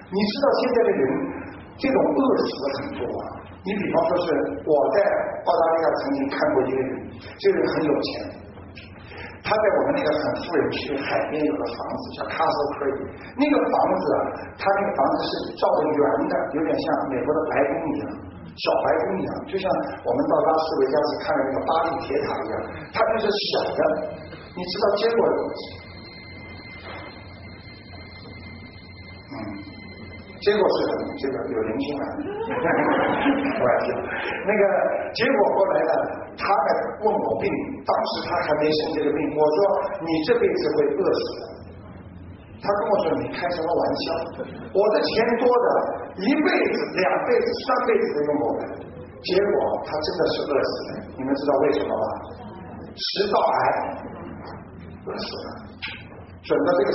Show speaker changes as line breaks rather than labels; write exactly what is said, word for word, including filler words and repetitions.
你知道现在的人这种饿死的很多啊。你比方说是我在澳大利亚曾经看过一个人，这个人很有钱，他在我们那个很富人区海边有个房子叫 Castle Creek， 那个房子啊，他那个房子是照着圆的，有点像美国的白宫一样，小白宫一样，就像我们到拉斯维加斯看的那个巴黎铁塔一样，它就是小的。你知道结果嗯结果是什么？这个有灵性啊，开玩笑。那个结果后来呢，他还问我病，当时他还没生这个病，我说你这辈子会饿死的。他跟我说你开什么玩笑？我的钱多的，一辈子、两辈子、三辈子都用不完。结果他真的是饿死的，你们知道为什么吗？食道癌，饿死了。准到这个